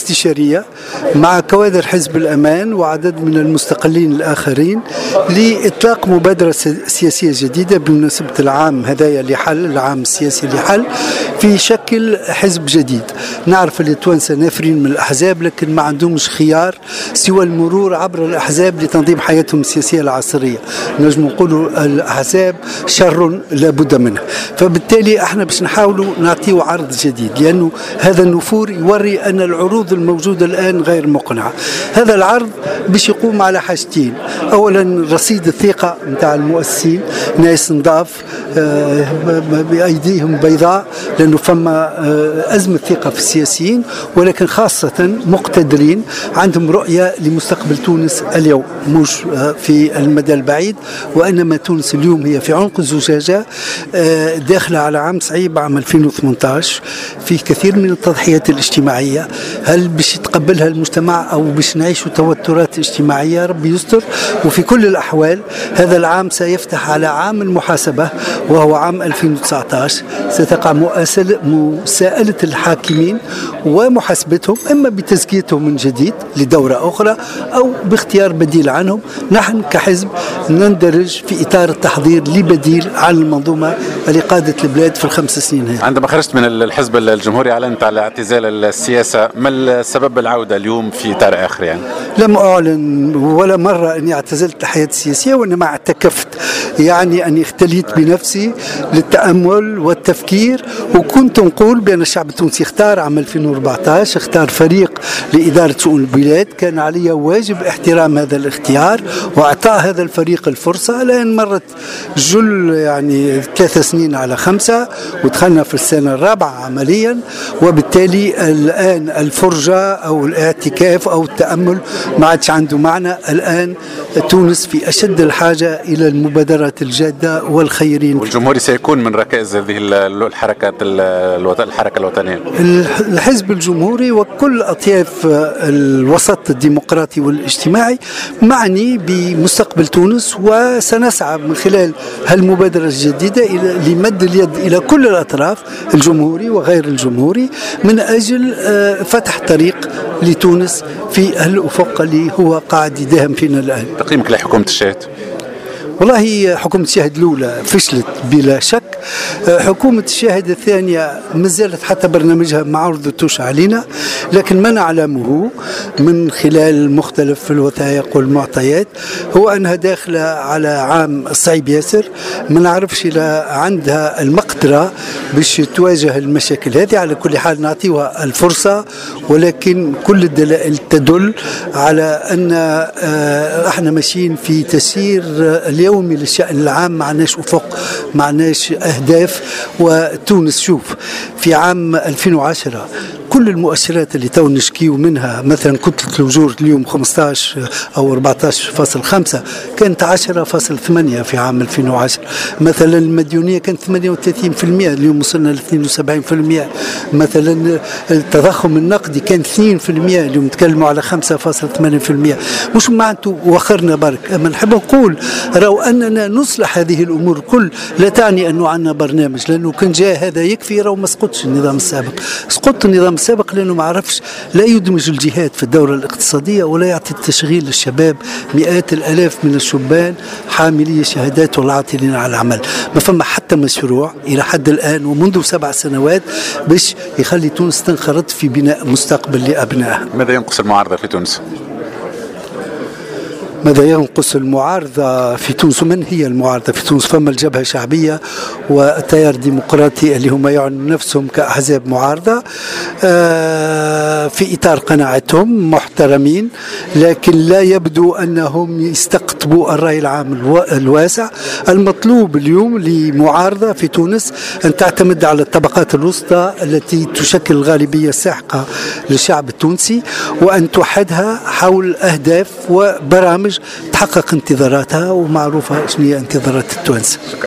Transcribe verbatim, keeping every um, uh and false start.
استشارية مع كوادر حزب الأمان وعدد من المستقلين الآخرين لإطلاق مبادرة سياسية جديدة بمناسبة العام هدايا لحل، العام السياسي لحل، في شكل حزب جديد. نعرف اللي التوانسة نافرين من الأحزاب، لكن ما عندهمش خيار سوى المرور عبر الأحزاب لتنظيم حياتهم السياسية العصرية. نجم نقولوا الأحزاب شر لابد منه، فبالتالي احنا باش نحاولوا نعطيه عرض جديد، لأنه هذا النفور يوري أن العروض الموجودة الآن غير مقنعة. هذا العرض باش يقوم على حاجتين: أولا رصيد الثقة نتاع المؤسسين، ناس نضاف بأيديهم بيضاء، لأنه فما أزمة ثقة في السياسيين، ولكن خاصة مقتدرين عندهم رؤية لمستقبل تونس اليوم، مش في المدى البعيد، وإنما تونس اليوم هي في عنق الزجاجة داخلة على عام صعيب، عام ألفين وثمانية عشر، فيه كثير من التضحيات الاجتماعية. هل باش يتقبلها المجتمع أو باش نعيشوا توترات اجتماعية؟ ربي يستر. وفي كل الأحوال هذا العام سيفتح على عام المحاسبة، وهو عام ألفين وتسعة عشر. ستقع مساءلة الحاكمين ومحاسبتهم، إما بتزكيتهم من جديد لدورة أخرى أو باختيار بديل عنهم. نحن كحزب نندرج في إطار التحضير لبديل عن المنظومة لقادة البلاد في الخمس سنين هذه. عندما خرجت من الحزب الجمهوري أعلنت على اعتزال السياسة، ما السبب العودة اليوم في إطار آخر؟ يعني لم أعلن ولا مرة أني اعتزلت الحياة السياسية، وإنما اعتكفت، يعني أني اختليت بنفسي للتأمل والتفكير. وكنت نقول بأن الشعب التونسي اختار عام ألفين وأربعة عشر، اختار فريق لإدارة شؤون البلاد، كان علي واجب احترام هذا الاختيار وإعطاء هذا الفريق الفرصة. الآن مرت جل يعني ثلاثة سنين على خمسة، ودخلنا في السنة الرابعة عمليا، وبالتالي الآن الفرجة أو الاعتكاف أو التأمل ما عادش عنده معنى. الآن تونس في أشد الحاجة إلى المبادرات الجادة والخيرين. والجمهوري سيكون من ركائز هذه الحركات الحركة الوطنية. الحزب الجمهوري وكل أطياف الوسط الديمقراطي والاجتماعي معني بمستقبل تونس، وسنسعى من خلال هالمبادرة الجديدة إلى لمد اليد إلى كل الأطراف، الجمهوري وغير الجمهوري، من أجل فتح طريق لتونس في الأفق اللي هو قاعد يداهم فينا الآن. تقييمك لحكومة الشاهد؟ والله حكومة الشاهد الأولى فشلت بلا شك. حكومة الشاهد الثانية مازالت حتى برنامجها ما عرضتوش علينا، لكن ما نعلمه من خلال مختلف الوثائق والمعطيات هو أنها داخلة على عام صعيب ياسر. ما نعرفش إذا عندها المقدرة باش تواجه المشاكل هذه. على كل حال نعطيها الفرصة، ولكن كل الدلائل تدل على أن احنا ماشيين في تسيير اليومي للشأن العام، معناش أفق، معناش أهداف. وتونس شوف في عام ألفين وعشرة كل المؤشرات اللي تو نشكيو منها، مثلا كتلة الأجور اليوم خمسة عشر أو أربعة عشر فاصل خمسة، كانت عشرة فاصل ثمانية في عام ألفين وعشرة. مثلا المديونية كانت ثمانية وثلاثين بالمئة، اليوم وصلنا ل اثنين وسبعين بالمئة. مثلا التضخم النقدي كان اثنين بالمئة، اليوم نتكلموا على خمسة فاصل ثمانية بالمئة. مش معناته وخرنا برك، أما نحب نقول لو أننا نصلح هذه الأمور كل، لا تعني أنه عندنا برنامج، لأنه كان جاء هذا يكفي راهو ما سقطش النظام السابق. سقط النظام السابق لأنه ما عرفش لا يدمج الجهات في الدورة الاقتصادية ولا يعطي التشغيل للشباب. مئات الآلاف من الشبان حاملي شهادات والعاطلين على العمل. ما فما حتى مشروع إلى حد الآن ومنذ سبع سنوات باش يخلي تونس تنخرط في بناء مستقبل لأبنائها. ماذا ينقص المعارضة في تونس؟ ماذا ينقص المعارضة في تونس؟ ومن هي المعارضة في تونس؟ فما الجبهة الشعبية والتيار الديمقراطي اللي هم يعنوا نفسهم كأحزاب معارضة في إطار قناعتهم محترمين، لكن لا يبدو أنهم يستقطبوا الرأي العام الواسع. المطلوب اليوم لمعارضة في تونس أن تعتمد على الطبقات الوسطى التي تشكل الغالبية الساحقة للشعب التونسي، وأن توحدها حول أهداف وبرامج تحقق انتظاراتها، ومعروفة شنو هي انتظارات التوانسة.